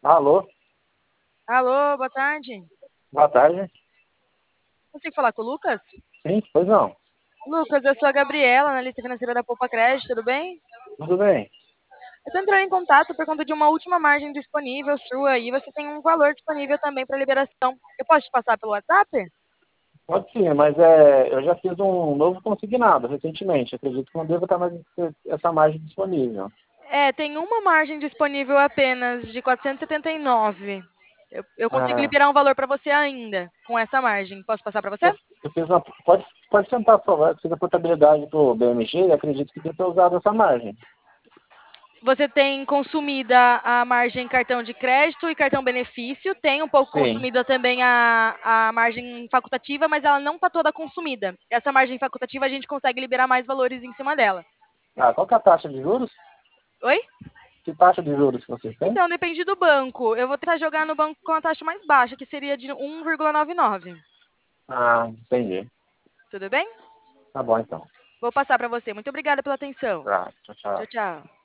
Alô, Alô, boa tarde. boa tarde. Consigo falar com o Lucas? Sim, pois não. Lucas, eu sou a Gabriela, analista financeira da Poupa Crédito, tudo bem? Tudo bem? Eu tô entrando em contato por conta de uma última margem disponível sua e você tem um valor disponível também para liberação. Eu posso te passar pelo WhatsApp? Pode sim, mas eu já fiz um novo consignado recentemente. Acredito que não deva estar mais essa margem disponível. É, tem uma margem disponível apenas de 479. Eu consigo Ah, liberar um valor para você ainda com essa margem. Posso passar para você? eu fiz uma. Pode tentar salvar. Eu fiz a portabilidade do BMG e acredito que deve ter usado essa margem. Você tem consumida a margem cartão de crédito e cartão benefício, tem um pouco Sim. consumida também a margem facultativa, mas ela não está toda consumida. Essa margem facultativa a gente consegue liberar mais valores em cima dela. Ah, qual que é a taxa de juros? Oi? Que taxa de juros que vocês têm? Então, depende do banco. Eu vou tentar jogar no banco com a taxa mais baixa, que seria de 1,99. Ah, entendi. Tudo bem? Tá bom então. Vou passar para você. Muito obrigada pela atenção. Tá, tchau, Tchau, tchau. tchau.